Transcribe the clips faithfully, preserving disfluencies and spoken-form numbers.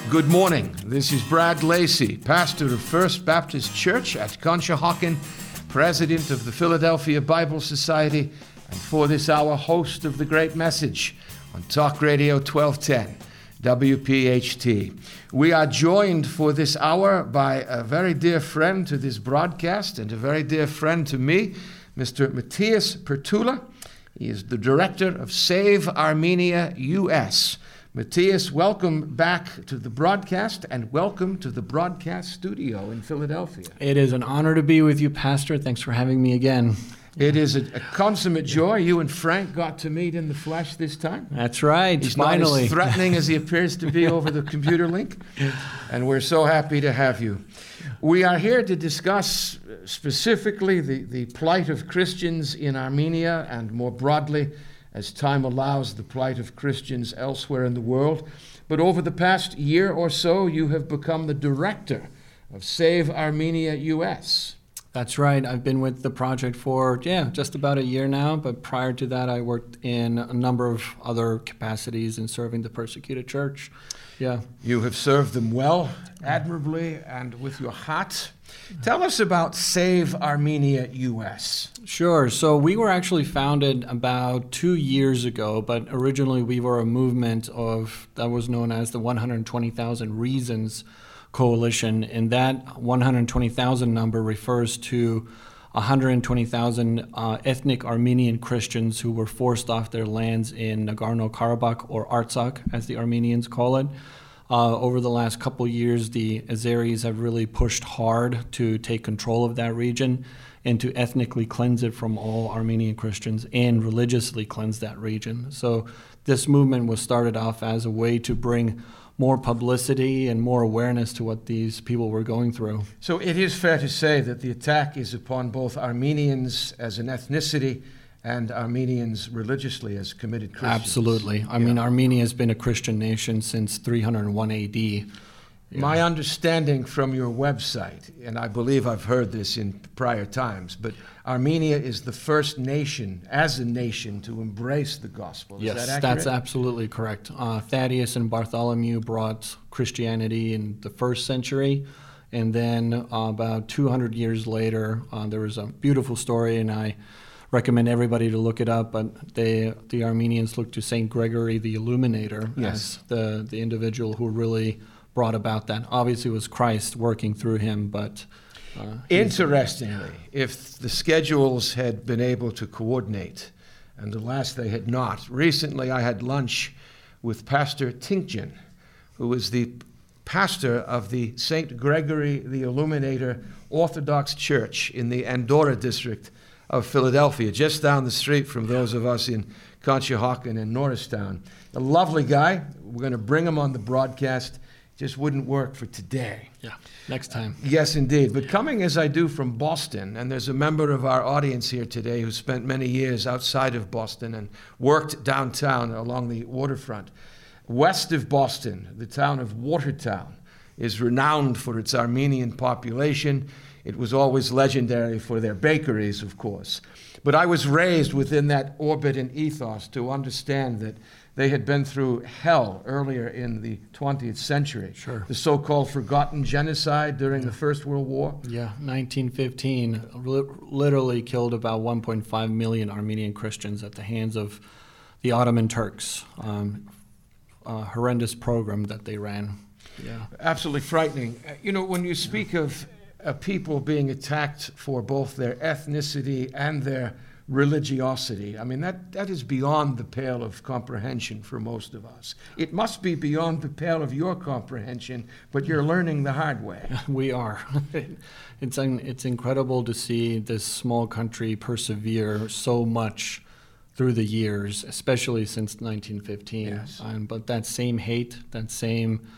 Good morning. This is Brad Lacey, pastor of First Baptist Church at Conshohocken, president of the Philadelphia Bible Society, and for this hour, host of The Great Message on Talk Radio twelve ten, W P H T. We are joined for this hour by a very dear friend to this broadcast and a very dear friend to me, Mister Matthias Pertula. He is the director of Save Armenia U S. Matthias, welcome back to the broadcast and welcome to the broadcast studio in Philadelphia. It is an honor to be with you, Pastor. Thanks for having me again. It is a, a consummate joy. You and Frank got to meet in the flesh this time. That's right, He's finally. not as threatening as he appears to be over the computer link, and we're so happy to have you. We are here to discuss specifically the, the plight of Christians in Armenia and more broadly, as time allows, the plight of Christians elsewhere in the world. But over the past year or so, you have become the director of Save Armenia U S. That's right. I've been with the project for, yeah, just about a year now. But prior to that, I worked in a number of other capacities in serving the persecuted church. Yeah. You have served them well, admirably, and with your heart. Tell us about Save Armenia U S. Sure. So we were actually founded about two years ago, but originally we were a movement of that was known as the one hundred twenty thousand Reasons Coalition, and that one hundred twenty thousand number refers to one hundred twenty thousand uh, ethnic Armenian Christians who were forced off their lands in Nagorno-Karabakh, or Artsakh, as the Armenians call it. Uh, over the last couple years, the Azeris have really pushed hard to take control of that region and to ethnically cleanse it from all Armenian Christians and religiously cleanse that region. So this movement was started off as a way to bring more publicity and more awareness to what these people were going through. So it is fair to say that the attack is upon both Armenians as an ethnicity and Armenians religiously as committed Christians. Absolutely. I yeah. mean, Armenia has been a Christian nation since three hundred one A D. Yeah. My understanding from your website, and I believe I've heard this in prior times, but Armenia is the first nation, as a nation, to embrace the gospel. Is yes, that accurate? That's absolutely correct. Uh, Thaddeus and Bartholomew brought Christianity in the first century, and then uh, about two hundred years later, uh, there was a beautiful story, and I recommend everybody to look it up, but they, the Armenians looked to Saint Gregory the Illuminator yes. as the, the individual who really brought about that. Obviously, it was Christ working through him, but... Uh, Interestingly, if the schedules had been able to coordinate, and alas, they had not. Recently, I had lunch with Pastor Tinkjan, who is the pastor of the Saint Gregory the Illuminator Orthodox Church in the Andorra district of Philadelphia, just down the street from those of us in Conshohocken and Norristown. A lovely guy. We're going to bring him on the broadcast. Just wouldn't work for today. Yeah, next time. Yes, indeed. But coming as I do from Boston, and there's a member of our audience here today who spent many years outside of Boston and worked downtown along the waterfront. West of Boston, the town of Watertown is renowned for its Armenian population. It was always legendary for their bakeries, of course. But I was raised within that orbit and ethos to understand that they had been through hell earlier in the twentieth century. Sure. The so-called forgotten genocide during yeah. the First World War. Yeah, nineteen fifteen li- literally killed about one point five million Armenian Christians at the hands of the Ottoman Turks. Um, a horrendous program that they ran. Yeah. Absolutely frightening. You know, when you speak yeah. of a people being attacked for both their ethnicity and their religiosity, I mean, that, that is beyond the pale of comprehension for most of us. It must be beyond the pale of your comprehension, but you're learning the hard way. We are. It's, un, it's incredible to see this small country persevere so much through the years, especially since nineteen fifteen. Yes. Um, but that same hate, that same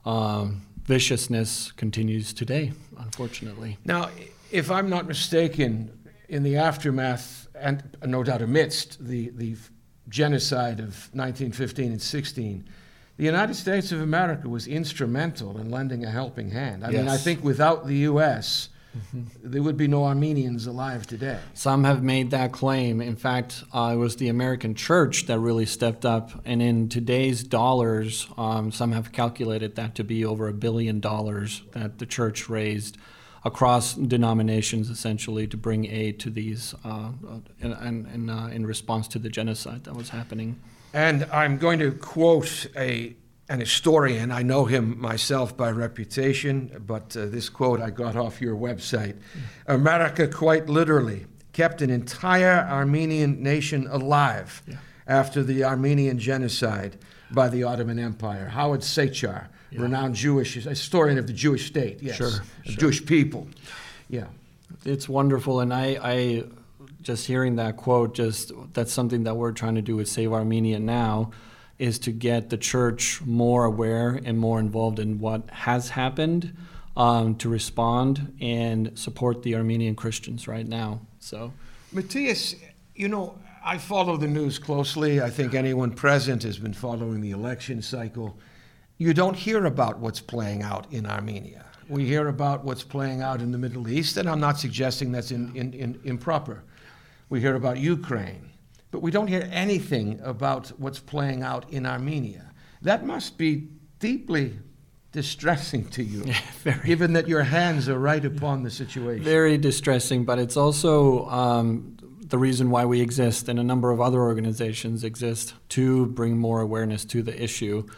um, viciousness continues today, unfortunately. Now, if I'm not mistaken, in the aftermath, and no doubt amidst the, the genocide of nineteen fifteen and sixteen, the United States of America was instrumental in lending a helping hand. I yes. mean, I think without the U S, mm-hmm. there would be no Armenians alive today. Some have made that claim. In fact, uh, it was the American church that really stepped up. And in today's dollars, um, some have calculated that to be over a billion dollars that the church raised across denominations, essentially, to bring aid to these uh, in, in, uh, in response to the genocide that was happening. And I'm going to quote a an historian. I know him myself by reputation, but uh, this quote I got off your website. America, quite literally, kept an entire Armenian nation alive yeah. after the Armenian genocide by the Ottoman Empire. Howard Sachar, yeah. renowned Jewish historian of the Jewish state, yes, sure, of sure. Jewish people. Yeah, it's wonderful, and I, I just hearing that quote, just that's something that we're trying to do with Save Armenia now, is to get the church more aware and more involved in what has happened, um, to respond and support the Armenian Christians right now. So, Matthias, you know, I follow the news closely. I think anyone present has been following the election cycle. You don't hear about what's playing out in Armenia. We hear about what's playing out in the Middle East, and I'm not suggesting that's in, in, in, improper. We hear about Ukraine, but we don't hear anything about what's playing out in Armenia. That must be deeply distressing to you, yeah, very, given that your hands are right upon the situation. Very distressing, but it's also um, the reason why we exist, and a number of other organizations exist to bring more awareness to the issue.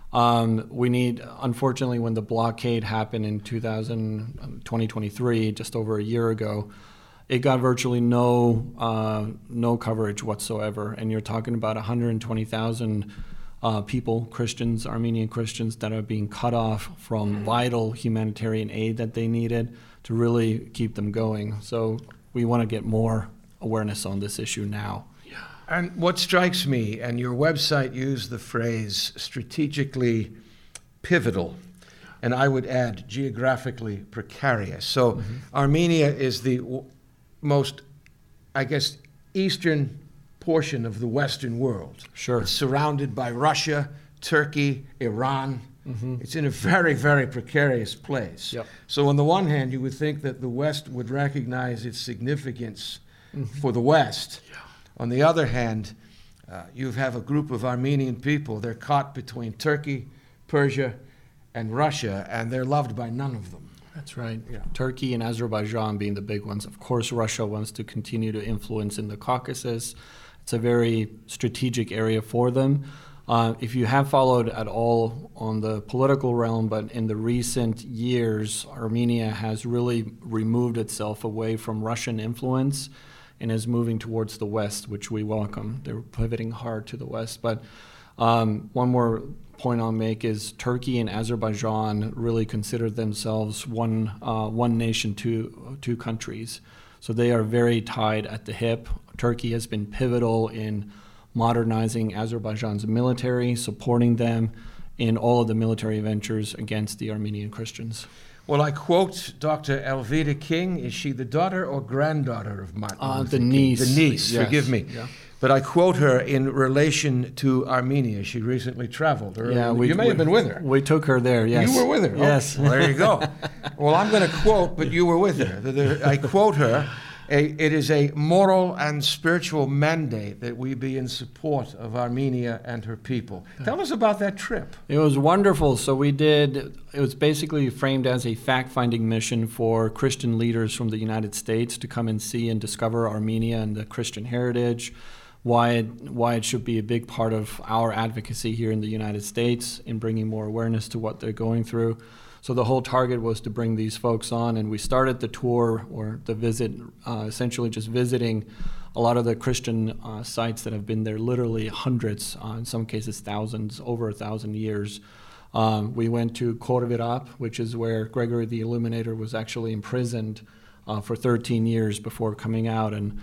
Um, we need, unfortunately, when the blockade happened in two thousand, twenty twenty-three, just over a year ago, it got virtually no uh, no coverage whatsoever. And you're talking about one hundred twenty thousand uh, people, Christians, Armenian Christians, that are being cut off from vital humanitarian aid that they needed to really keep them going. So we want to get more awareness on this issue now. And what strikes me, and your website used the phrase strategically pivotal, and I would add geographically precarious. So mm-hmm. Armenia is the w- most, I guess, eastern portion of the Western world. Sure. It's surrounded by Russia, Turkey, Iran. Mm-hmm. It's in a very, very precarious place. Yep. So on the one hand, you would think that the West would recognize its significance mm-hmm. for the West. Yeah. On the other hand, uh, you have a group of Armenian people. They're caught between Turkey, Persia, and Russia, and they're loved by none of them. That's right. Yeah. Turkey and Azerbaijan being the big ones. Of course, Russia wants to continue to influence in the Caucasus. It's a very strategic area for them. Uh, if you have followed at all on the political realm, but in the recent years, Armenia has really removed itself away from Russian influence and is moving towards the West, which we welcome. They're pivoting hard to the West. But um, one more point I'll make is Turkey and Azerbaijan really consider themselves one uh, one nation, two two countries. So they are very tied at the hip. Turkey has been pivotal in modernizing Azerbaijan's military, supporting them in all of the military ventures against the Armenian Christians. Well, I quote Doctor Elvira King. Is she the daughter or granddaughter of Martin uh, Luther the King? niece. The niece, yes. forgive me. Yeah. But I quote her in relation to Armenia. She recently traveled. Earlier. Yeah, we, you may we, have been with her. We took her there, yes. You were with her? Yes. Oh, well, there you go. Well, I'm going to quote, but you were with her. The, the, I quote her. A, it is a moral and spiritual mandate that we be in support of Armenia and her people. Tell us about that trip. It was wonderful. So we did, it was basically framed as a fact-finding mission for Christian leaders from the United States to come and see and discover Armenia and the Christian heritage, why it, why it should be a big part of our advocacy here in the United States in bringing more awareness to what they're going through. So the whole target was to bring these folks on, and we started the tour or the visit, uh, essentially just visiting a lot of the Christian uh, sites that have been there literally hundreds, uh, in some cases thousands, over a thousand years. Um, we went to Khor-Virab, which is where Gregory the Illuminator was actually imprisoned uh, for thirteen years before coming out, and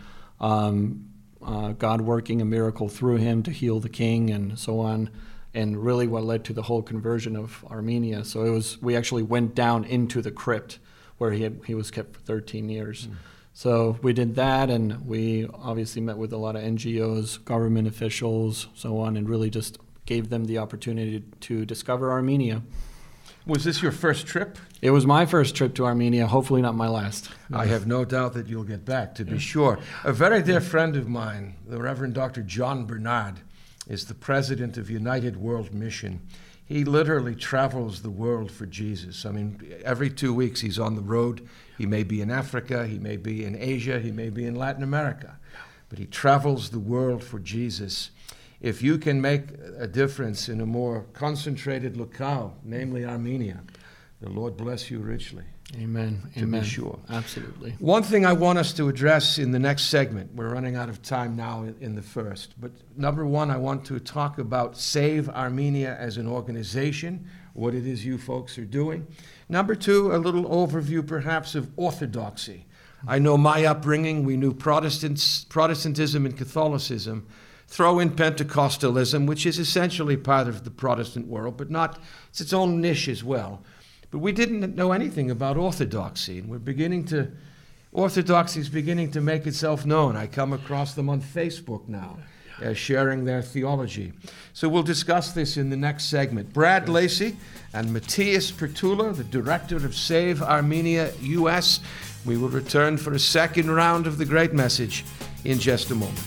um, uh, God working a miracle through him to heal the king and so on. And really what led to the whole conversion of Armenia. So it was, we actually went down into the crypt where he had, he was kept for thirteen years. Mm. So we did that, and we obviously met with a lot of N G Os, government officials, so on, and really just gave them the opportunity to discover Armenia. Was this your first trip? It was my first trip to Armenia, hopefully not my last. I have no doubt that you'll get back, to be sure. A very dear friend of mine, the Reverend Doctor John Bernard, is the president of United World Mission. He literally travels the world for Jesus. I mean, every two weeks he's on the road. He may be in Africa, he may be in Asia, he may be in Latin America, but he travels the world for Jesus. If you can make a difference in a more concentrated locale, namely Armenia, the Lord bless you richly. Amen. To Amen. be sure. Absolutely. One thing I want us to address in the next segment, we're running out of time now in, in the first, but number one, I want to talk about Save Armenia as an organization, what it is you folks are doing. Number two, a little overview perhaps of orthodoxy. I know my upbringing, we knew Protestants, Protestantism and Catholicism. Throw in Pentecostalism, which is essentially part of the Protestant world, but not, it's its own niche as well. But we didn't know anything about orthodoxy, and we're beginning to, orthodoxy is beginning to make itself known. I come across them on Facebook now, uh, sharing their theology. So we'll discuss this in the next segment. Brad Lacey and Matthias Pertula, the director of Save Armenia U S. We will return for a second round of the Great Message in just a moment.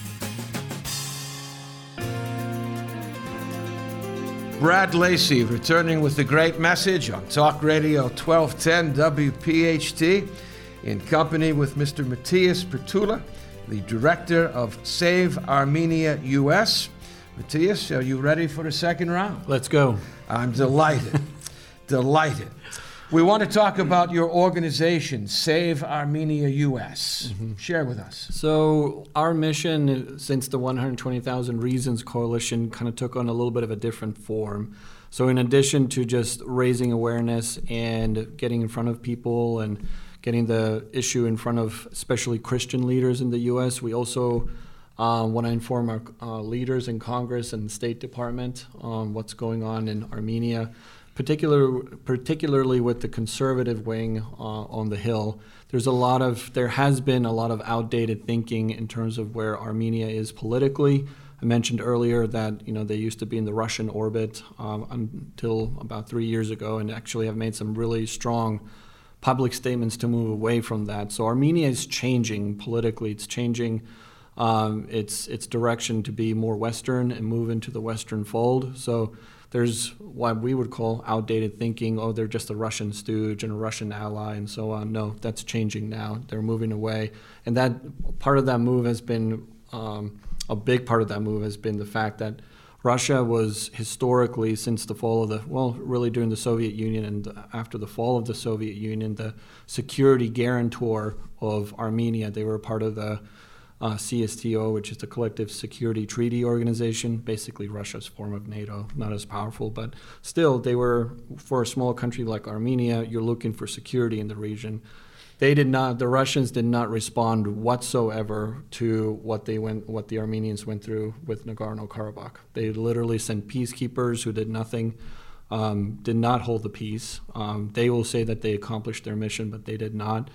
Brad Lacey returning with the Great Message on Talk Radio twelve ten W P H T in company with Mister Matthias Pertula, the director of Save Armenia U S. Matthias, are you ready for a second round? Let's go. I'm delighted, delighted. We want to talk about your organization, Save Armenia U S. Mm-hmm. Share with us. So our mission, since the one hundred twenty thousand Reasons Coalition, kind of took on a little bit of a different form. So in addition to just raising awareness and getting in front of people and getting the issue in front of especially Christian leaders in the U S, we also uh, want to inform our uh, leaders in Congress and the State Department on what's going on in Armenia. Particular, particularly with the conservative wing uh, on the Hill, there's a lot of, there has been a lot of outdated thinking in terms of where Armenia is politically. I mentioned earlier that, you know, they used to be in the Russian orbit um, until about three years ago, and actually have made some really strong public statements to move away from that. So Armenia is changing politically. It's changing um, its its direction to be more Western and move into the Western fold. So there's what we would call outdated thinking. Oh, they're just a Russian stooge and a Russian ally and so on. No, that's changing now. They're moving away. And that part of that move has been, um, a big part of that move has been the fact that Russia was historically, since the fall of the, well, really during the Soviet Union and after the fall of the Soviet Union, the security guarantor of Armenia. They were a part of the Uh, C S T O, which is the Collective Security Treaty Organization, basically Russia's form of NATO, not as powerful, but still they were, for a small country like Armenia, you're looking for security in the region. They did not, the Russians did not respond whatsoever to what they went, what the Armenians went through with Nagorno-Karabakh. They literally sent peacekeepers who did nothing, um, did not hold the peace. Um, they will say that they accomplished their mission, but they did not.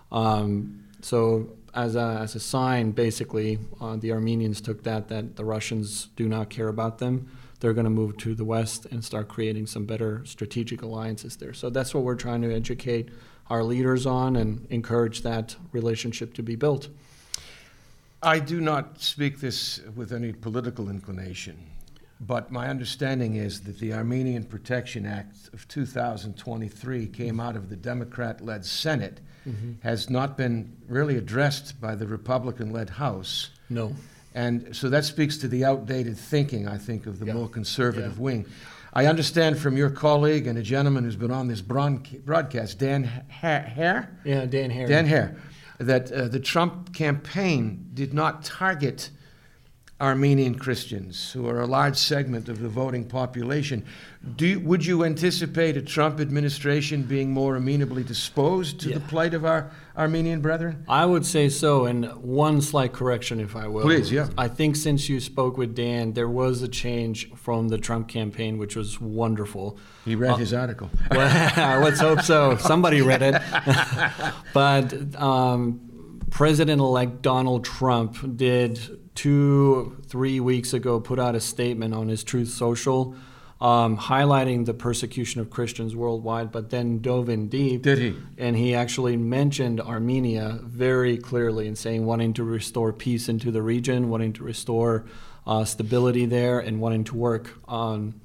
Um, so As a, as a sign, basically, uh, the Armenians took that, that the Russians do not care about them. They're going to move to the West and start creating some better strategic alliances there. So that's what we're trying to educate our leaders on and encourage that relationship to be built. I do not speak this with any political inclination, but my understanding is that the Armenian Protection Act of two thousand twenty-three came out of the Democrat-led Senate, mm-hmm. has not been really addressed by the Republican-led House. No. And so that speaks to the outdated thinking, I think, of the yeah. more conservative yeah. wing. I understand from your colleague and a gentleman who's been on this broadcast, Dan Hare? Yeah, Dan Hare. Dan Hare, that uh, the Trump campaign did not target Armenian Christians, who are a large segment of the voting population. Do you, would you anticipate a Trump administration being more amenably disposed to yeah. the plight of our Armenian brethren? I would say so, and one slight correction, if I will. Please, yeah. I think since you spoke with Dan, there was a change from the Trump campaign, which was wonderful. He read uh, his article. Well, let's hope so. Somebody read it. But um, President-elect Donald Trump did two, three weeks ago put out a statement on his Truth Social um, highlighting the persecution of Christians worldwide, but then dove in deep. Did he? And he actually mentioned Armenia very clearly in saying wanting to restore peace into the region, wanting to restore uh, stability there, and wanting to work on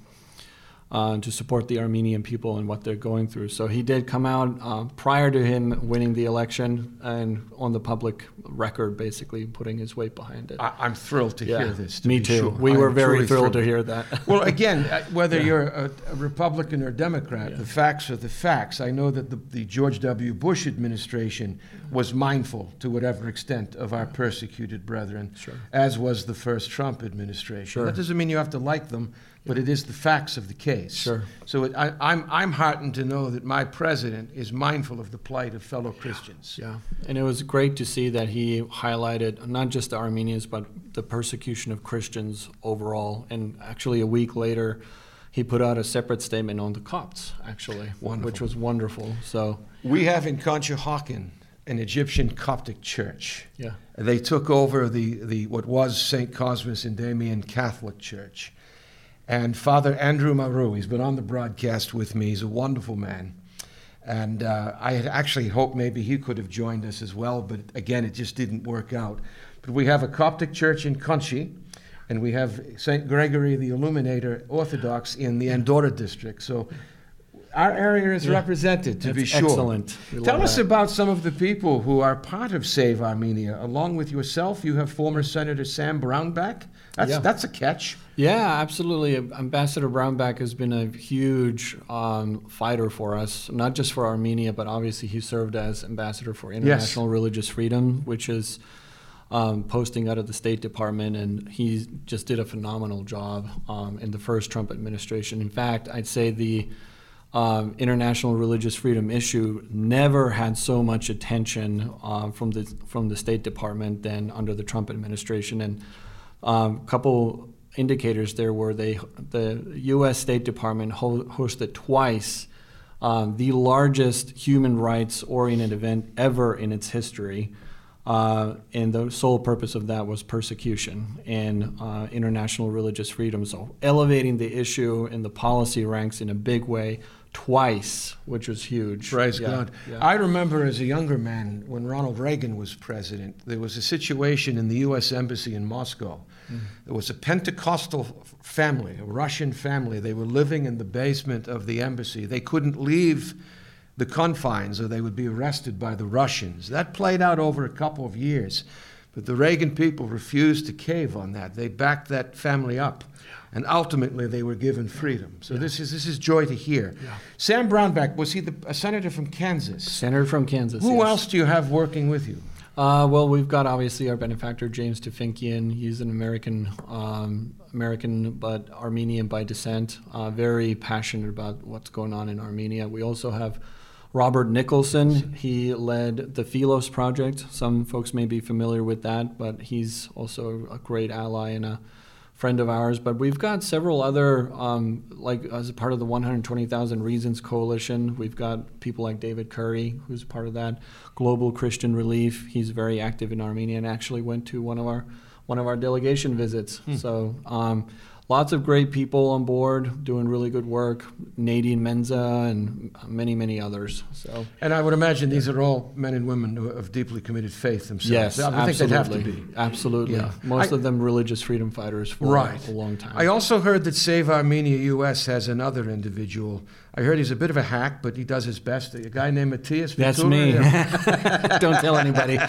Uh, to support the Armenian people and what they're going through. So he did come out uh, prior to him winning the election and on the public record, basically putting his weight behind it. I, I'm thrilled to yeah. hear this. To Me be too. Sure. We I were am very truly thrilled, thrilled to hear that. Well, again, uh, whether Yeah. you're a, a Republican or Democrat, Yeah. the facts are the facts. I know that the, the George W. Bush administration was mindful, to whatever extent, of our persecuted brethren, Sure. as was the first Trump administration. Sure. That doesn't mean you have to like them, but it is the facts of the case. Sure. So it, I, I'm, I'm heartened to know that my president is mindful of the plight of fellow Christians. Yeah, and it was great to see that he highlighted not just the Armenians, but the persecution of Christians overall. And actually, a week later, he put out a separate statement on the Copts, actually, Wonderful. which was wonderful. So We have in Conshohocken an Egyptian Coptic church. yeah, They took over the, the what was Saint Cosmas and Damian Catholic Church. And Father Andrew Maru, he's been on the broadcast with me. He's a wonderful man. And uh, I had actually hoped maybe he could have joined us as well, but again, it just didn't work out. But we have a Coptic church in Conchi, and we have Saint Gregory the Illuminator Orthodox in the Andorra district. So our area is Yeah. represented, to That's be sure. excellent. We Tell love us that. about some of the people who are part of Save Armenia. Along with yourself, you have former Senator Sam Brownback. That's, Yeah. that's a catch. Yeah, absolutely. Ambassador Brownback has been a huge um, fighter for us, not just for Armenia, but obviously he served as ambassador for International Religious Freedom, which is um, posting out of the State Department, and he just did a phenomenal job um, in the first Trump administration. In fact, I'd say the um, international religious freedom issue never had so much attention uh, from the from the State Department than under the Trump administration. And a um, couple indicators there were they the U S State Department ho- hosted twice um, the largest human rights oriented event ever in its history. Uh, and the sole purpose of that was persecution and uh, international religious freedom. So elevating the issue in the policy ranks in a big way twice, which was huge. Praise Yeah, God. yeah. I remember as a younger man, when Ronald Reagan was president, there was a situation in the U S Embassy in Moscow. Mm. There was a Pentecostal family, a Russian family. They were living in the basement of the embassy. They couldn't leave the confines or they would be arrested by the Russians. That played out over a couple of years. But the Reagan people refused to cave on that. They backed that family up. And ultimately, they were given freedom. So yeah. this is this is joy to hear. Yeah. Sam Brownback, was he the, a senator from Kansas? Senator from Kansas, Who yes. else do you have working with you? Uh, well, we've got obviously our benefactor, James Tefinkian. He's an American, um, American but Armenian by descent, uh, very passionate about what's going on in Armenia. We also have Robert Nicholson. He led the Philos Project. Some folks may be familiar with that, but he's also a great ally and a friend of ours. But we've got several other, um, like as a part of the one hundred twenty thousand Reasons Coalition, we've got people like David Curry, who's part of that. Global Christian Relief, he's very active in Armenia and actually went to one of our one of our delegation visits. Hmm. So um, lots of great people on board doing really good work. Nadine Menza and many, many others. So, and I would imagine these are all men and women who have deeply committed faith themselves. Yes, I absolutely. think they'd have to be. Absolutely. Yeah. Most I, of them religious freedom fighters for right. a long time. I also heard that Save Armenia U S has another individual. I heard he's a bit of a hack, but he does his best. A guy named Matthias That's Ventura. me. Don't tell anybody.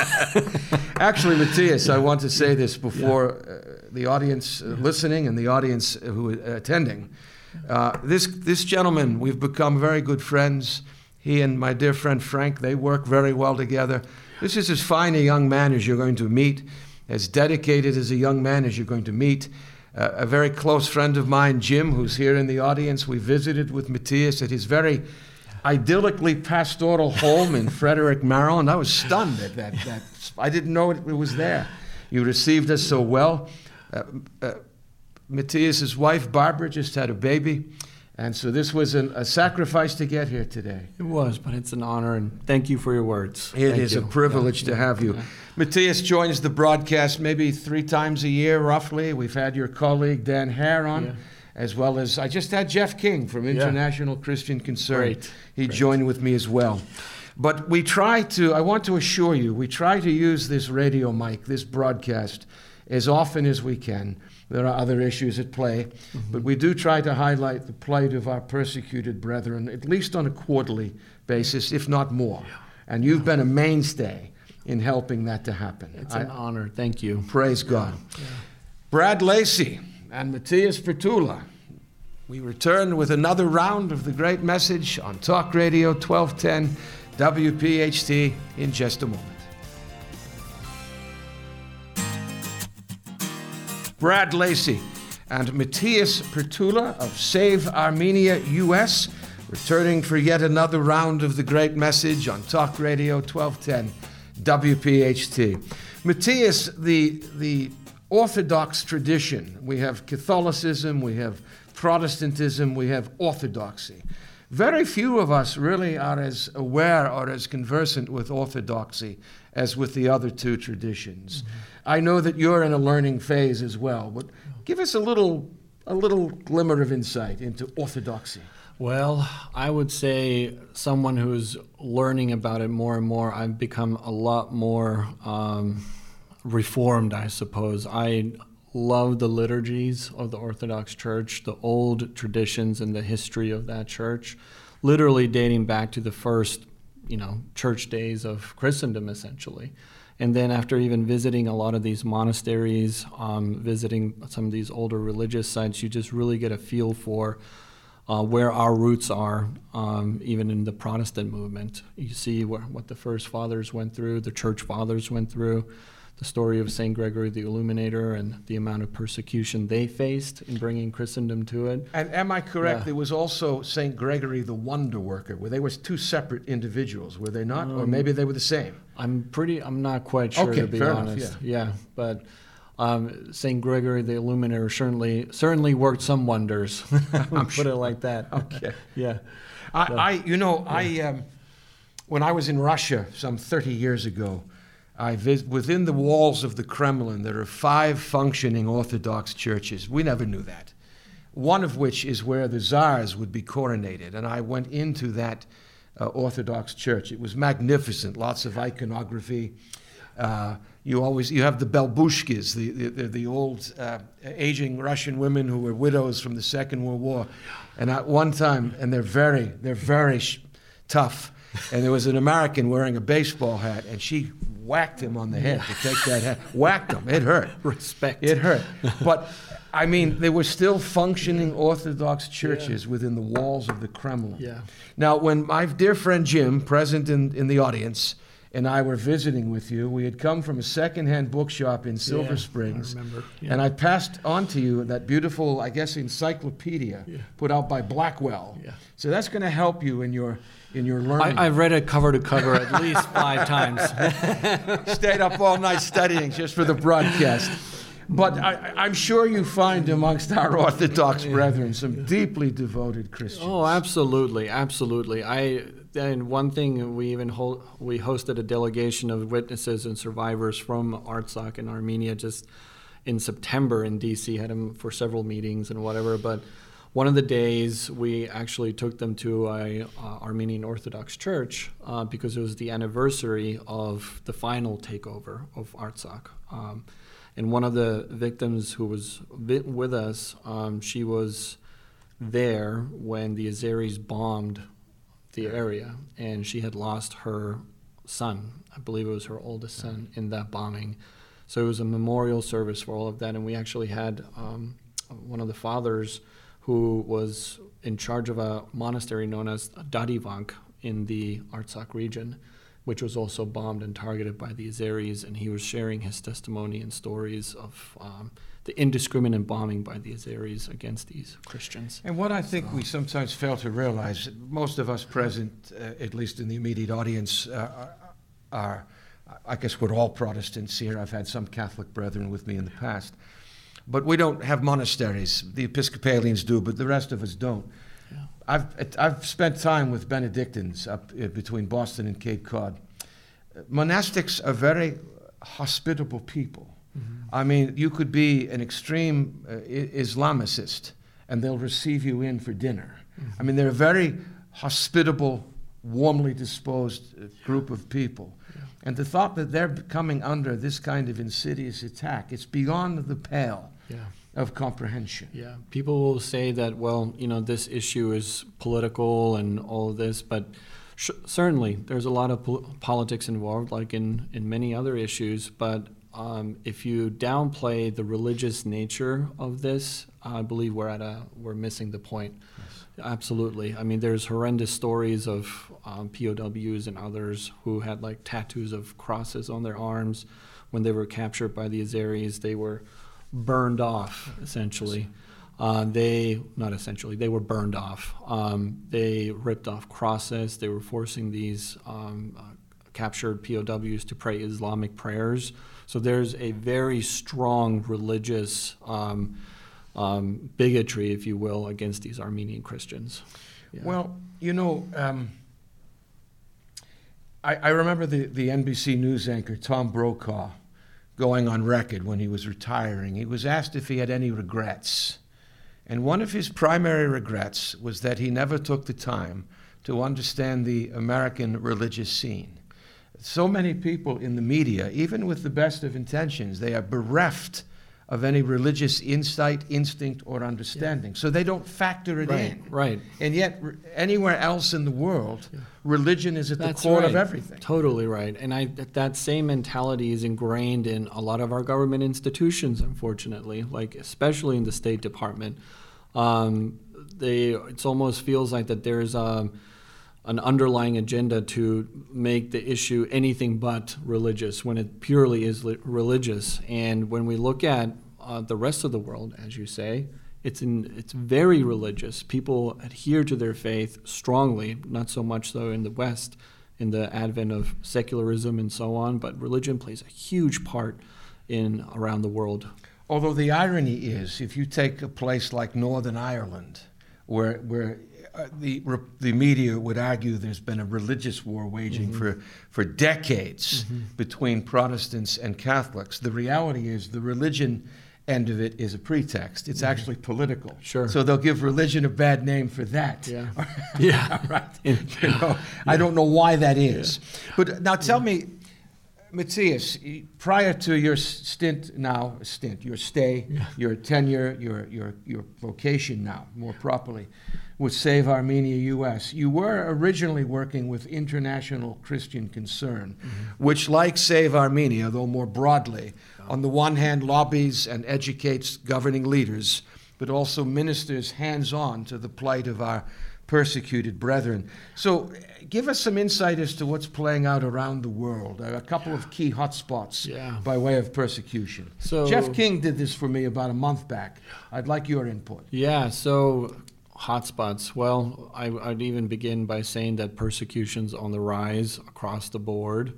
Actually, Matthias, I want to say this before yeah. uh, the audience uh, listening and the audience who are attending. Uh, this this gentleman, we've become very good friends. He and my dear friend Frank, they work very well together. This is as fine a young man as you're going to meet, as dedicated as a young man as you're going to meet. Uh, a very close friend of mine, Jim, who's here in the audience, we visited with Matthias at his very idyllically pastoral home in Frederick, Maryland. I was stunned at that. that I didn't know it was there. You received us so well. Uh, uh, Matthias's wife, Barbara, just had a baby. And so this was an, a sacrifice to get here today. It was, but it's an honor, and thank you for your words. It thank is you. a privilege yeah. to have you. Yeah. Matthias joins the broadcast maybe three times a year, roughly. We've had your colleague, Dan Hare, on. Yeah. as well as I just had Jeff King from International yeah. Christian Concern. Great. He Great. joined with me as well. But we try to, I want to assure you, we try to use this radio mic, this broadcast, as often as we can. There are other issues at play, mm-hmm. but we do try to highlight the plight of our persecuted brethren, at least on a quarterly basis, if not more. Yeah. And you've been a mainstay in helping that to happen. It's an I, honor. Thank you. Praise yeah. God. Yeah. Brad Lacey and Matthias Pertula, we return with another round of the great message on Talk Radio twelve ten W P H T in just a moment. Brad Lacey and Matthias Pertula of Save Armenia U S, returning for yet another round of the great message on Talk Radio twelve ten W P H T. Matthias, the, the Orthodox tradition, we have Catholicism, we have Protestantism, we have Orthodoxy. Very few of us really are as aware or as conversant with Orthodoxy as with the other two traditions. Mm-hmm. I know that you're in a learning phase as well, but give us a little a little glimmer of insight into Orthodoxy. Well, I would say someone who's learning about it more and more, I've become a lot more um, reformed, I suppose. I love the liturgies of the Orthodox Church, the old traditions and the history of that church, literally dating back to the first, you know, church days of Christendom, essentially. And then after even visiting a lot of these monasteries, um, visiting some of these older religious sites, you just really get a feel for uh, where our roots are, um, even in the Protestant movement. You see where, what the first fathers went through, the church fathers went through, the story of Saint Gregory the Illuminator and the amount of persecution they faced in bringing Christendom to it. And am I correct, yeah. there was also Saint Gregory the Wonder Worker, where they were two separate individuals, were they not? Um, or maybe they were the same? I'm pretty, I'm not quite sure, okay, to be fair honest. Enough, yeah. yeah, but um, Saint Gregory the Illuminator certainly certainly worked some wonders. Put sure. it like that. Okay. yeah. I, so, I, you know, yeah. I um, when I was in Russia some thirty years ago, I vis- within the walls of the Kremlin, there are five functioning Orthodox churches. We never knew that. One of which is where the czars would be coronated, and I went into that uh, Orthodox church. It was magnificent, lots of iconography. Uh, you always you have the Belbushkis, the the, the old uh, aging Russian women who were widows from the Second World War, and at one time, and they're very they're very sh- tough. And there was an American wearing a baseball hat, and she whacked him on the head to take that hat. Whacked him. It hurt. Respect. It hurt. But, I mean, there were still functioning Orthodox churches yeah. within the walls of the Kremlin. Yeah. Now, when my dear friend Jim, present in, in the audience, and I were visiting with you, we had come from a secondhand bookshop in Silver yeah, Springs. I remember. Yeah. And I passed on to you that beautiful, I guess, encyclopedia yeah. put out by Blackwell. Yeah. So that's going to help you in your in your learning. I, I've read it cover to cover at least five times. Stayed up all night studying just for the broadcast. But I, I'm sure you find amongst our Orthodox brethren some deeply devoted Christians. Oh, absolutely, absolutely. I and one thing we even hold, we hosted a delegation of witnesses and survivors from Artsakh in Armenia just in September in D C. Had them for several meetings and whatever, but. One of the days, we actually took them to a uh, Armenian Orthodox church uh, because it was the anniversary of the final takeover of Artsakh. Um, and one of the victims who was with us, um, she was there when the Azeris bombed the area, and she had lost her son. I believe it was her oldest son in that bombing. So it was a memorial service for all of that, and we actually had um, one of the fathers who was in charge of a monastery known as Dadivank in the Artsakh region, which was also bombed and targeted by the Azeris, and he was sharing his testimony and stories of um, the indiscriminate bombing by the Azeris against these Christians. And what I think so. we sometimes fail to realize, most of us present, uh, at least in the immediate audience, uh, are, I guess we're all Protestants here. I've had some Catholic brethren with me in the past. But we don't have monasteries. The Episcopalians do, but the rest of us don't. Yeah. I've I've spent time with Benedictines up between Boston and Cape Cod. Monastics are very hospitable people. Mm-hmm. I mean, you could be an extreme uh, Islamicist and they'll receive you in for dinner. Mm-hmm. I mean, they're a very hospitable, warmly disposed uh, group of people. Yeah. And the thought that they're coming under this kind of insidious attack, it's beyond the pale yeah. of comprehension. Yeah, people will say that, well, you know, this issue is political and all of this, but sh- certainly there's a lot of pol- politics involved, like in, in many other issues, but um, if you downplay the religious nature of this, I believe we're at a, we're missing the point. Yes. Absolutely. I mean, there's horrendous stories of um, P O Ws and others who had like tattoos of crosses on their arms. When they were captured by the Azeris, they were burned off, essentially. Uh, they, not essentially, they were burned off. Um, they ripped off crosses. They were forcing these um, uh, captured P O Ws to pray Islamic prayers. So there's a very strong religious um, um, bigotry, if you will, against these Armenian Christians. Yeah. Well, you know, um, I, I remember the, the N B C News anchor, Tom Brokaw, going on record when he was retiring. He was asked if he had any regrets. And one of his primary regrets was that he never took the time to understand the American religious scene. So many people in the media, even with the best of intentions, they are bereft of any religious insight, instinct, or understanding. Yeah. So they don't factor it right, in. Right. And yet, r- anywhere else in the world, yeah. religion is at That's the core right. of everything. Totally right. And I, that same mentality is ingrained in a lot of our government institutions, unfortunately, like especially in the State Department. Um, they, it's almost feels like that there's um, an underlying agenda to make the issue anything but religious when it purely is li- religious. And when we look at uh, the rest of the world, as you say, it's in, it's very religious. People adhere to their faith strongly, not so much so in the West, in the advent of secularism and so on, but religion plays a huge part in around the world. Although the irony is, if you take a place like Northern Ireland, where where uh, the the media would argue there's been a religious war waging mm-hmm. for, for decades mm-hmm. between Protestants and Catholics, the reality is the religion end of it is a pretext. It's mm-hmm. actually political. Sure. So they'll give religion a bad name for that. Yeah. yeah. Right. You know, yeah. I don't know why that is. Yeah. But now tell yeah. me, Matthias, prior to your stint now, stint, your stay, yeah. your tenure, your your your vocation now, more properly, with Save Armenia U S, you were originally working with International Christian Concern, mm-hmm. which, like Save Armenia, though more broadly, oh. on the one hand lobbies and educates governing leaders, but also ministers hands-on to the plight of our persecuted brethren. So give us some insight as to what's playing out around the world, a couple of key hotspots yeah. by way of persecution. So, Jeff King did this for me about a month back. I'd like your input. Yeah, so hotspots. Well, I, I'd even begin by saying that persecution's on the rise across the board.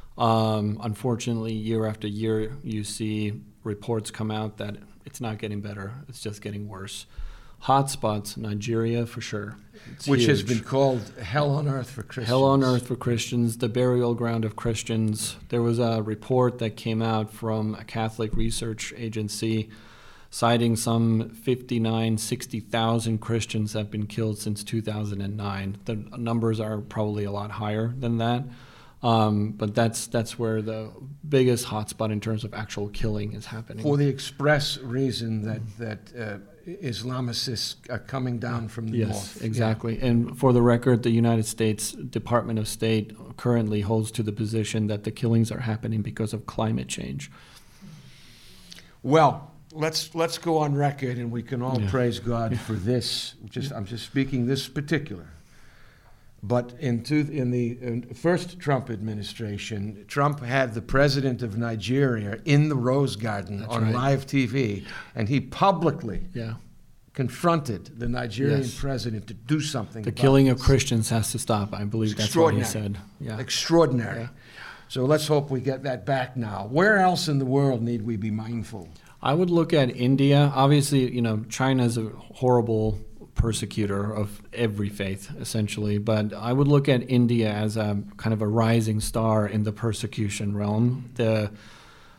Um, unfortunately, year after year, you see reports come out that it's not getting better, it's just getting worse. Hotspots, Nigeria for sure. It's Which huge. has been called hell on earth for Christians. Hell on earth for Christians, the burial ground of Christians. There was a report that came out from a Catholic research agency citing some fifty-nine, sixty thousand Christians have been killed since two thousand nine. The numbers are probably a lot higher than that. Um, but that's that's where the biggest hotspot in terms of actual killing is happening. For the express reason that that uh, Islamicists are coming down from the yes, north. Yes, exactly. Yeah. And for the record, the United States Department of State currently holds to the position that the killings are happening because of climate change. Well, let's let's go on record, and we can all yeah. praise God yeah. for this. Just I'm just speaking this particular. But in, two, in the in first Trump administration, Trump had the president of Nigeria in the Rose Garden That's on right. live T V, and he publicly yeah. confronted the Nigerian yes. president to do something The about killing this. of Christians has to stop. I believe that's what he said. Yeah. Extraordinary. Yeah. So let's hope we get that back now. Where else in the world need we be mindful? I would look at India. Obviously, you know, China is a horrible persecutor of every faith, essentially. But I would look at India as a kind of a rising star in the persecution realm. The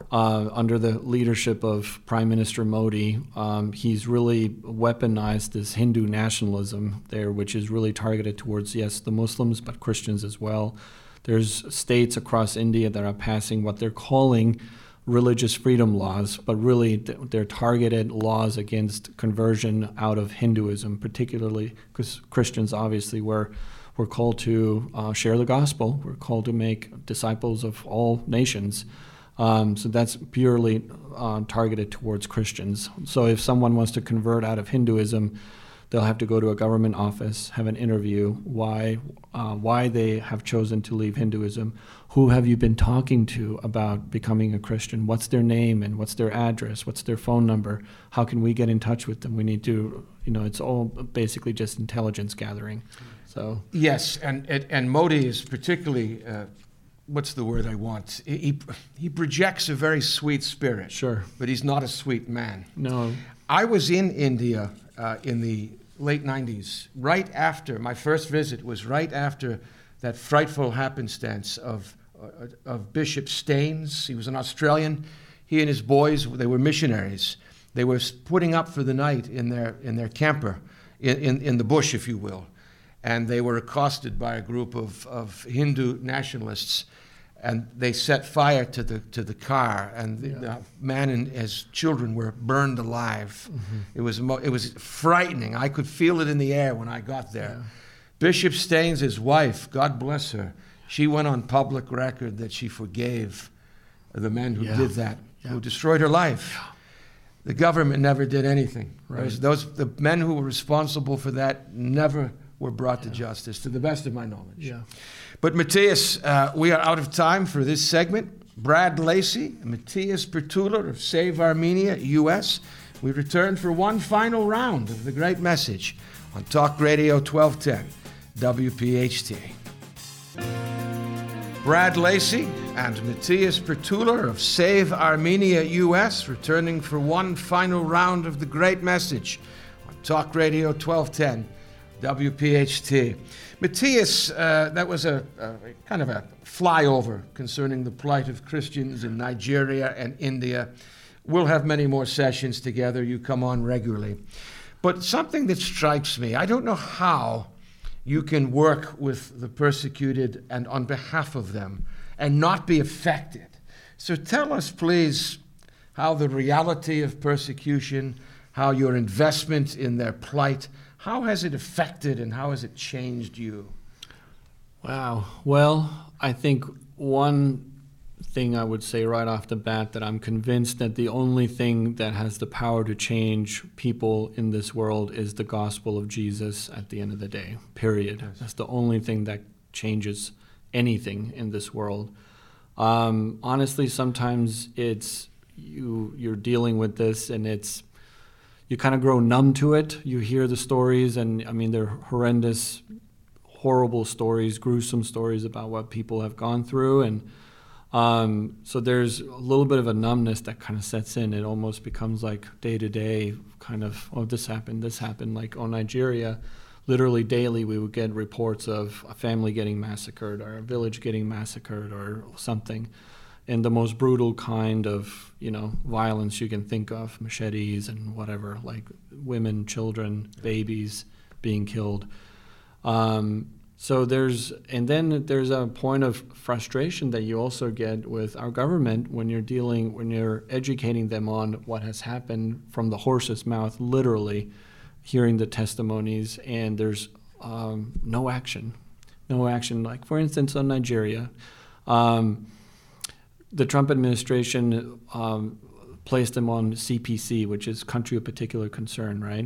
uh, under the leadership of Prime Minister Modi, um, he's really weaponized this Hindu nationalism there, which is really targeted towards, yes, the Muslims, but Christians as well. There's states across India that are passing what they're calling religious freedom laws, but really they're targeted laws against conversion out of Hinduism, particularly because Christians obviously were, were called to uh, share the gospel. We're called to make disciples of all nations. Um, so that's purely uh, targeted towards Christians. So if someone wants to convert out of Hinduism, they'll have to go to a government office, have an interview, why uh, why they have chosen to leave Hinduism, who have you been talking to about becoming a Christian, what's their name and what's their address, what's their phone number, how can we get in touch with them? We need to, you know, it's all basically just intelligence gathering. So yes, and and, and Modi is particularly, uh, what's the word I want? He, he projects a very sweet spirit. Sure. But he's not a sweet man. No. I was in India uh, in the late nineties, right after, my first visit was right after that frightful happenstance of uh, of Bishop Staines. He was an Australian. He and his boys, they were missionaries. They were putting up for the night in their in their camper, in, in, in the bush, if you will. And they were accosted by a group of, of Hindu nationalists, and they set fire to the to the car, and the, Yeah. the man and his children were burned alive. Mm-hmm. It was mo- it was frightening. I could feel it in the air when I got there. Yeah. Bishop Staines, his wife, God bless her, she went on public record that she forgave the men who Yeah. did that, Yeah. who destroyed her life. Yeah. The government never did anything. Right. Those, those the men who were responsible for that never were brought to justice, to the best of my knowledge. Yeah. But Matthias, uh, we are out of time for this segment. Brad Lacey, Matthias Pertuler of Save Armenia, U S. We return for one final round of the great message on Talk Radio twelve ten, W P H T. Brad Lacey and Matthias Pertuler of Save Armenia, U S, returning for one final round of the great message on Talk Radio twelve ten, W P H T. Matthias, uh, that was a, a kind of a flyover concerning the plight of Christians in Nigeria and India. We'll have many more sessions together. You come on regularly. But something that strikes me, I don't know how you can work with the persecuted and on behalf of them and not be affected. So tell us, please, how the reality of persecution, how your investment in their plight, how has it affected and how has it changed you? Wow. Well, I think one thing I would say right off the bat, that I'm convinced that the only thing that has the power to change people in this world is the gospel of Jesus at the end of the day, period. Yes. That's the only thing that changes anything in this world. Um, honestly, sometimes it's you, you're dealing with this and it's you kind of grow numb to it. You hear the stories, and I mean, they're horrendous, horrible stories, gruesome stories about what people have gone through. And um, so there's a little bit of a numbness that kind of sets in. It almost becomes like day to day kind of, oh, this happened, this happened. Like on Nigeria, literally daily we would get reports of a family getting massacred or a village getting massacred or something. And the most brutal kind of, you know, violence you can think of, machetes and whatever, like women, children, babies being killed. Um, so there's, and then there's a point of frustration that you also get with our government when you're dealing, when you're educating them on what has happened from the horse's mouth, literally hearing the testimonies, and there's um, no action, no action. Like for instance, on Nigeria, um, the Trump administration um, placed them on C P C, which is country of particular concern, right?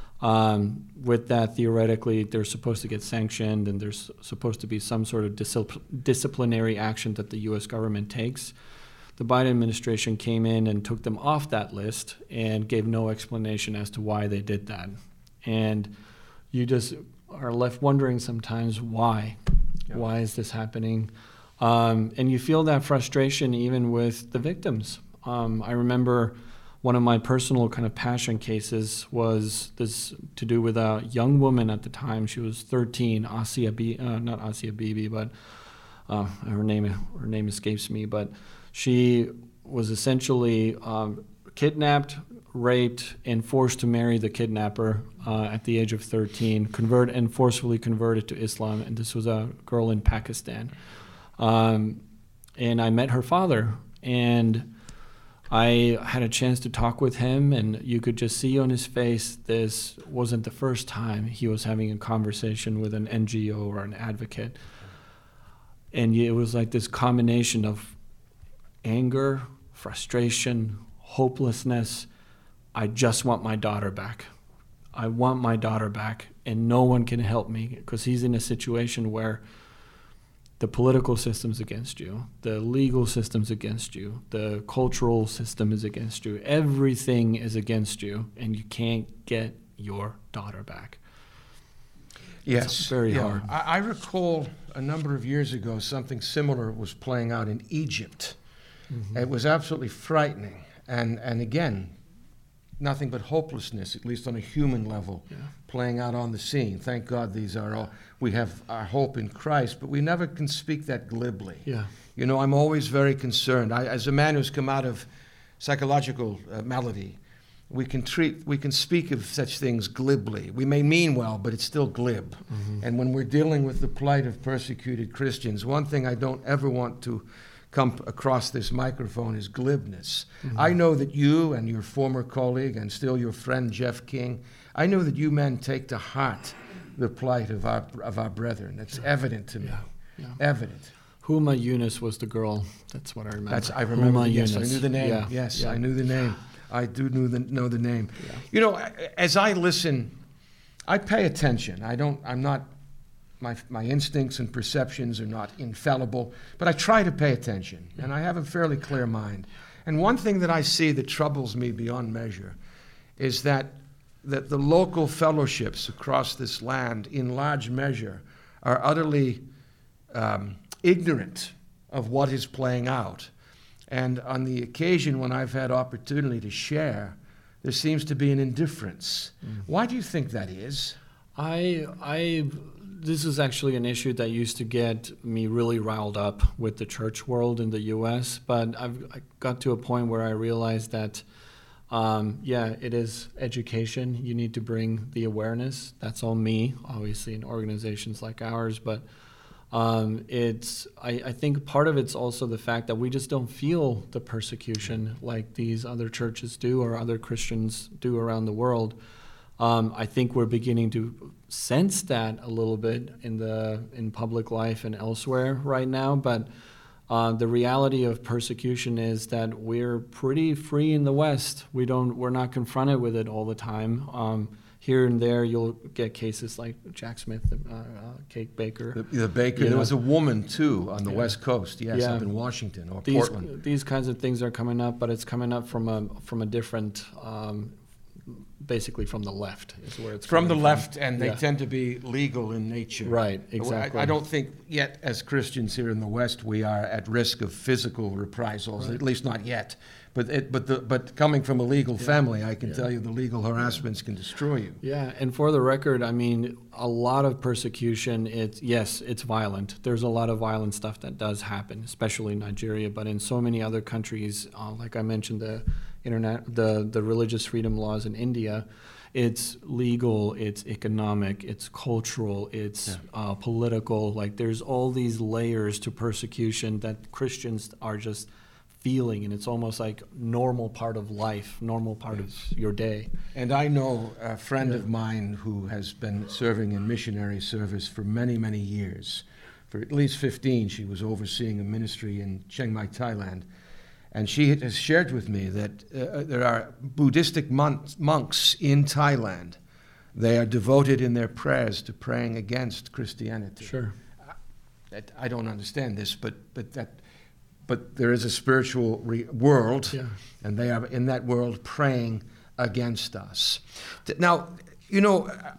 Um, with that, theoretically, they're supposed to get sanctioned, and there's supposed to be some sort of discipl- disciplinary action that the U S government takes. The Biden administration came in and took them off that list and gave no explanation as to why they did that. And you just are left wondering sometimes why. Yeah. Why is this happening? Um, and you feel that frustration even with the victims. Um, I remember one of my personal kind of passion cases was this to do with a young woman at the time. She was thirteen, Asia B, uh, not Asia Bibi, but uh, her name her name escapes me. But she was essentially um, kidnapped, raped, and forced to marry the kidnapper uh, at the age of thirteen, convert and forcefully converted to Islam. And this was a girl in Pakistan. Um, and I met her father, and I had a chance to talk with him, and you could just see on his face this wasn't the first time he was having a conversation with an N G O or an advocate. And it was like this combination of anger, frustration, hopelessness. I just want my daughter back. I want my daughter back, and no one can help me, because he's in a situation where the political system's against you, the legal system's against you, the cultural system is against you, everything is against you, and you can't get your daughter back. Yes, it's very yeah. hard. I, I recall a number of years ago something similar was playing out in Egypt. Mm-hmm. It was absolutely frightening, and and again, nothing but hopelessness, at least on a human level, yeah. playing out on the scene. Thank God these are all, we have our hope in Christ, but we never can speak that glibly. Yeah. You know, I'm always very concerned. I, as a man who's come out of psychological uh, malady, we can treat, we can speak of such things glibly. We may mean well, but it's still glib. Mm-hmm. And when we're dealing with the plight of persecuted Christians, one thing I don't ever want to come across this microphone is glibness. Mm-hmm. I know that you and your former colleague and still your friend Jeff King, I know that you men take to heart the plight of our of our brethren. That's yeah. evident to me. Yeah. Yeah. Evident. Huma Yunus was the girl. That's what I remember. That's I remember. Huma Yes, Yunus. I knew the name. Yeah. Yes, yeah. I knew the name. I do knew the, know the name. Yeah. You know, as I listen, I pay attention. I don't. I'm not. My my instincts and perceptions are not infallible, but I try to pay attention, and I have a fairly clear mind. And one thing that I see that troubles me beyond measure is that that the local fellowships across this land, in large measure, are utterly um, ignorant of what is playing out. And on the occasion when I've had opportunity to share, there seems to be an indifference. Mm. Why do you think that is? I I. This is actually an issue that used to get me really riled up with the church world in the U S, but I've I got to a point where I realized that, um, yeah, it is education. You need to bring the awareness. That's all me, obviously, in organizations like ours, but um, it's, I, I think part of it's also the fact that we just don't feel the persecution like these other churches do or other Christians do around the world. Um, I think we're beginning to sense that a little bit in the in public life and elsewhere right now, but uh, the reality of persecution is that we're pretty free in the West. We don't, we're not confronted with it all the time. Um, here and there, you'll get cases like Jack Smith, the uh, uh, cake baker. The, the baker. There know. was a woman too on the yeah. West Coast. Yes, yeah. up in Washington or these, Portland. These kinds of things are coming up, but it's coming up from a from a different. Um, basically from the left is where it's from the from. left, and they yeah. tend to be legal in nature. Right, exactly. I, I don't think yet as Christians here in the West we are at risk of physical reprisals, right. at least not yet. But it, but the but coming from a legal yeah. family, I can yeah. tell you the legal harassments yeah. can destroy you. Yeah, and for the record, I mean, a lot of persecution, it's, yes, it's violent. There's a lot of violent stuff that does happen, especially in Nigeria, but in so many other countries, uh, like I mentioned, the internet, the, the religious freedom laws in India, it's legal, it's economic, it's cultural, it's yeah. uh, political. Like there's all these layers to persecution that Christians are just feeling, and it's almost like normal part of life, normal part yes. of your day. And I know a friend yeah. of mine who has been serving in missionary service for many, many years. For at least fifteen, she was overseeing a ministry in Chiang Mai, Thailand. And she has shared with me that uh, there are Buddhistic mon- monks in Thailand. They are devoted in their prayers to praying against Christianity. Sure. I, I don't understand this, but but that, but there is a spiritual re- world, yeah. and they are in that world praying against us. Now, you know, uh,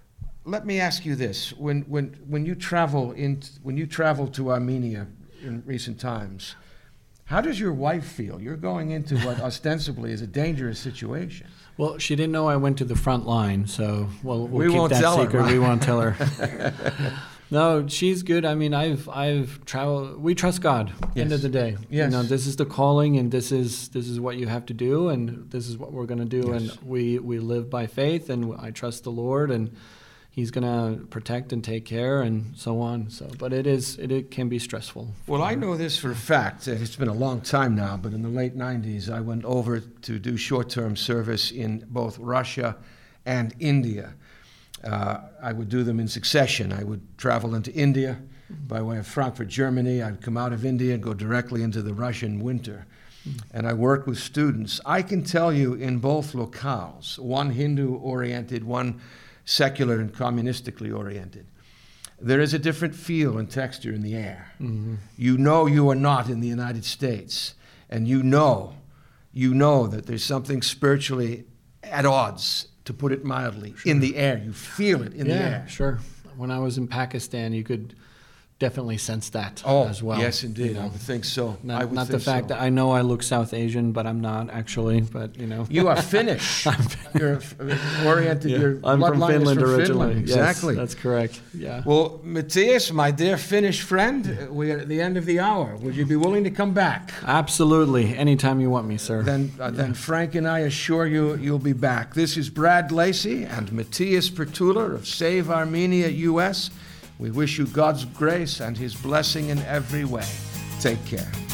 let me ask you this: when when when you travel in when you travel to Armenia in recent times, how does your wife feel? You're going into what ostensibly is a dangerous situation. Well, she didn't know I went to the front line, so well, we'll we keep won't that tell secret. Her, right? We won't tell her. No, she's good. I mean, I've I've traveled. We trust God. Yes. End of the day, Yes. you know, this is the calling, and this is this is what you have to do, and this is what we're going to do, Yes. and we we live by faith, and I trust the Lord, and He's going to protect and take care, and so on. So, but it is it, it can be stressful. Well, I know this for a fact. It's been a long time now, but in the late nineties, I went over to do short-term service in both Russia and India. Uh, I would do them in succession. I would travel into India by way of Frankfurt, Germany. I'd come out of India and go directly into the Russian winter. And I worked with students. I can tell you in both locales, one Hindu-oriented, one secular and communistically oriented, there is a different feel and texture in the air. Mm-hmm. You know you are not in the United States, and you know, you know that there's something spiritually at odds, to put it mildly, Sure. in the air. You feel it in yeah, the air. Sure. When I was in Pakistan, you could definitely sense that Oh, as well. yes, indeed. You know, I would think so. Not, I would not think the fact so. that I know I look South Asian, but I'm not actually. But you know, You are Finnish. You're f- oriented. Yeah, Your I'm from bloodline is Finland from originally. Finland. Yes, Exactly. that's correct. Yeah. Well, Matthias, my dear Finnish friend, uh, we are at the end of the hour. Would you be willing to come back? Absolutely. Anytime you want me, sir. Then, uh, then Frank and I assure you you'll be back. This is Brad Lacey and Matthias Pertuller of Save Armenia U S. We wish you God's grace and His blessing in every way. Take care.